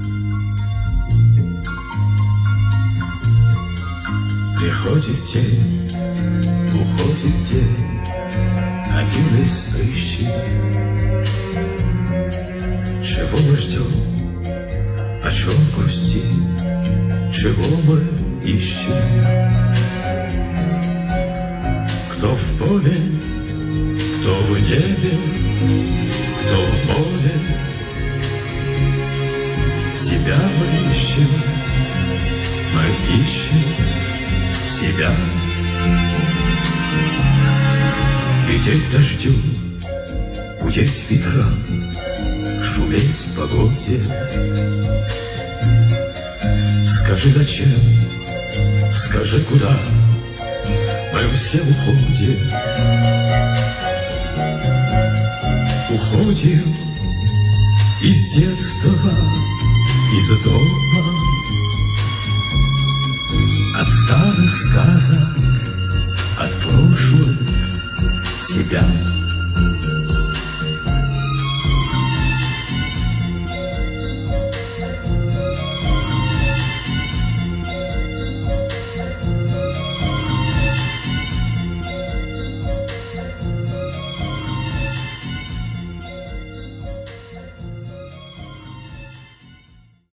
Приходит день, уходит день, один из сыщей. Чего мы ждем, о чем грустим, чего мы ищем? Кто в поле, кто в небе, кто в море, себя мы ищем себя. Лететь дождю, гудеть ветрам, шуметь погоде. Скажи, зачем, скажи, куда мы все уходим. Уходим из детства, из дома, от старых сказок, от прошлых себя.